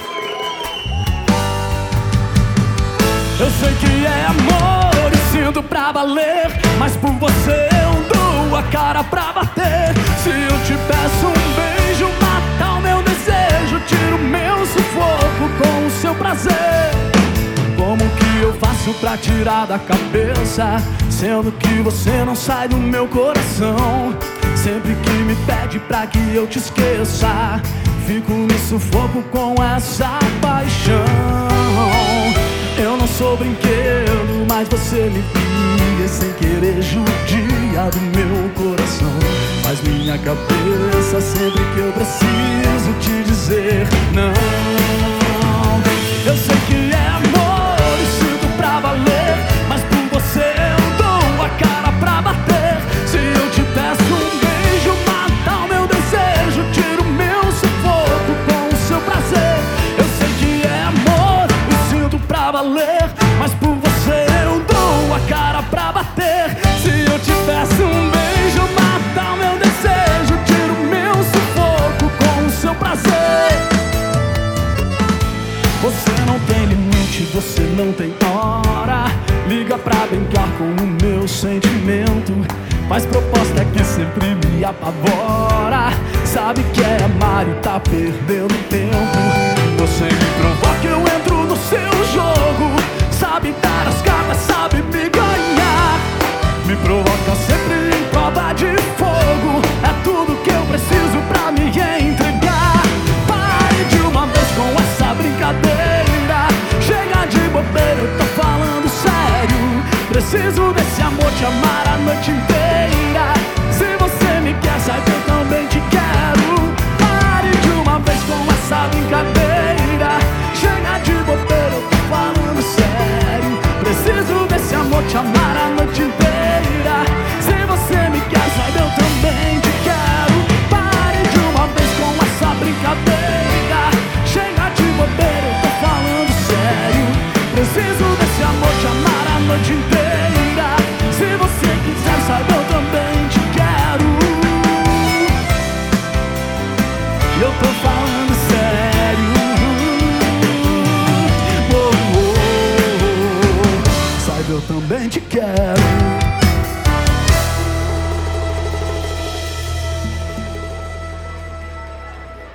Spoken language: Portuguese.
Eu sei que é amor e sinto pra valer, mas por você eu dou a cara pra bater. Se eu te peço um beijo, mata o meu desejo, tira o meu sufoco com o seu prazer. Como que eu faço pra tirar da cabeça, sendo que você não sai do meu coração? Sempre que me pede pra que eu te esqueça, fico no sufoco com essa paixão. Eu não sou brinquedo, mas você me cria sem querer, judia do meu coração. Faz minha cabeça sempre que eu preciso te dizer não. Eu sei que é amor e sinto pra valer, mas por você eu dou a cara pra bater. Se eu te peço um beijo, mata o meu desejo, tira o meu sufoco com o seu prazer. Eu sei que é amor e sinto pra valer, mas por você eu dou a cara pra bater. Se eu te peço um beijo, mata o meu desejo, tira o meu sufoco com o seu prazer. Você não tem limite, você não tem hora, liga pra brincar com o meu sentimento, faz proposta que sempre me apavora. Sabe que é amar e tá perdendo tempo. Você me provoca, eu entro no seu jogo, sabe dar as cartas, sabe me ganhar. Me provoca sempre em prova de fogo, é tudo que eu preciso pra me entregar. Pare de uma vez com essa brincadeira, chega de bobeira, eu tô falando sério. Preciso desse amor, te amar a noite inteira. Se você me quer, saiba que eu também te quero. Pare de uma vez com essa brincadeira, chega de bobeira, eu tô falando sério. Preciso desse amor, te amar a noite inteira. Se você me quer, saiba eu também te quero. Pare de uma vez com essa brincadeira, chega de bobeira, eu tô falando sério. Preciso desse amor, te amar a noite inteira. Se você quiser, saiba eu também te quero. E eu tô falando sério. Oh, oh, oh. Saiba eu também te quero.